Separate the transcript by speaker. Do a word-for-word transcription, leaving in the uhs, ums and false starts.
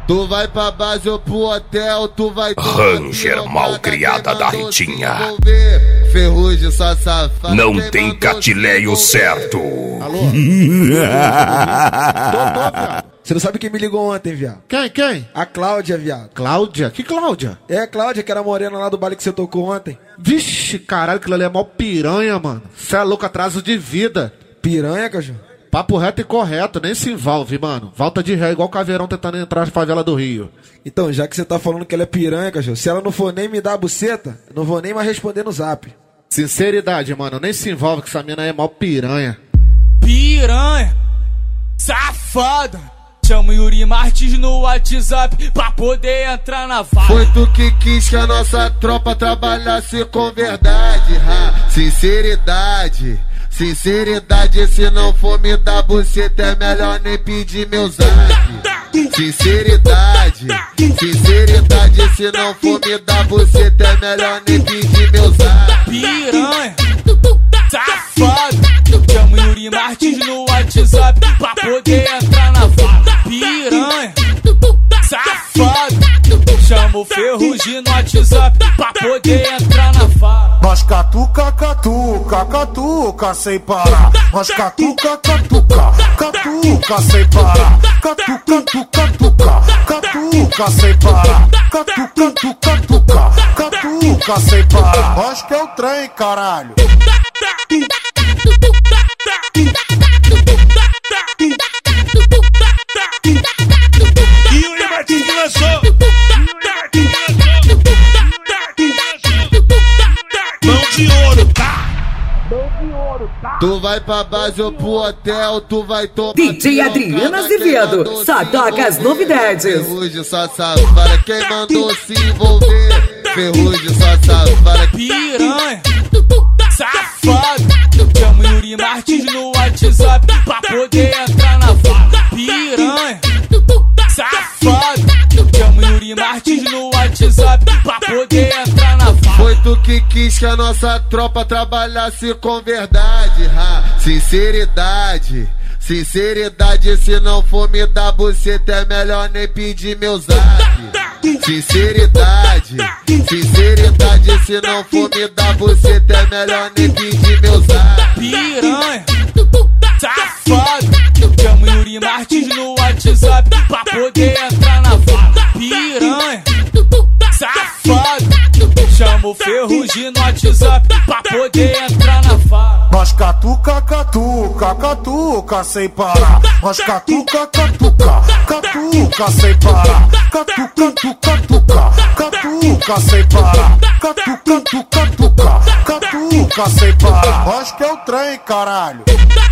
Speaker 1: Tu vai pra base ou pro hotel, tu vai...
Speaker 2: Ranger malcriada da Ritinha.
Speaker 1: Ferrugem só safada.
Speaker 2: Não tem catileio certo.
Speaker 3: Alô?
Speaker 4: Você não sabe quem me ligou ontem, viado?
Speaker 3: Quem, quem?
Speaker 4: A Cláudia, viado.
Speaker 3: Cláudia? Que Cláudia?
Speaker 4: É a Cláudia, que era a morena lá do baile que você tocou ontem.
Speaker 3: Vixe, caralho, aquilo ali é mó piranha, mano. Cê é louco, atraso de vida.
Speaker 4: Piranha, cachorro?
Speaker 3: Papo reto e correto, nem se envolve, mano. Volta de ré, igual o Caveirão tentando entrar na favela do Rio.
Speaker 4: Então, já que você tá falando que ela é piranha, cachorro, se ela não for nem me dar a buceta, eu não vou nem mais responder no zap.
Speaker 3: Sinceridade, mano, nem se envolve que essa mina aí é mó piranha.
Speaker 5: Piranha, safada. Chama o Yuri Martins no WhatsApp pra poder entrar na vaga.
Speaker 1: Foi tu que quis que a nossa tropa trabalhasse com verdade, ha. Sinceridade, sinceridade, se não for me dar buceta é melhor nem pedir meu zap. Sinceridade, sinceridade, se não for me dar buceta é melhor nem pedir meu zap.
Speaker 5: Piranha, safado. Chama o Yuri Martins no WhatsApp pra poder entrar na vaga. Piranha, safado. Chama o Ferrugem no WhatsApp pra poder entrar na vaga.
Speaker 6: Nós catuca, catuca, catuca sem parar. Nós catuca, catuca, catuca sem parar. Catuca, catuca, catuca, catuca sem parar. Catuca, catuca, catuca, catuca sem parar. Nós que é o trem, caralho.
Speaker 7: Yuri Martins lançou. Mão de ouro, tá?
Speaker 1: Tu vai pra base ou pro hotel, tu vai tomar...
Speaker 8: D J Adriano Azevedo, só toca as novidades.
Speaker 1: Ferrugem só safada, quem mandou se envolver? Ferrugem só safada.
Speaker 5: Piranha, safado. Chama o Yuri Martins no WhatsApp pra poder entrar na vaga. Piranha, safado. Chama o Yuri Martins no WhatsApp pra poder entrar na vaga.
Speaker 1: Foi tu que quis que a nossa tropa trabalhasse com verdade, ha. Sinceridade, sinceridade, se não for me dar buceta é melhor nem pedir meu zap. Sinceridade, sinceridade, se não for me dar buceta é melhor nem pedir meu zap.
Speaker 5: Piranha, safado. Chama o Yuri Martins no WhatsApp pra poder entrar na vaga. Piranha, safado. Chama o Ferrugem no WhatsApp pra poder entrar na vaga.
Speaker 6: Nós catuca, catuca, catuca sem parar. Nós catuca, catuca, catuca sem parar. Catuca, catuca, catuca, catuca sem parar. Catuca, catuca, catuca, catuca sem parar. Nós que é o trem, caralho.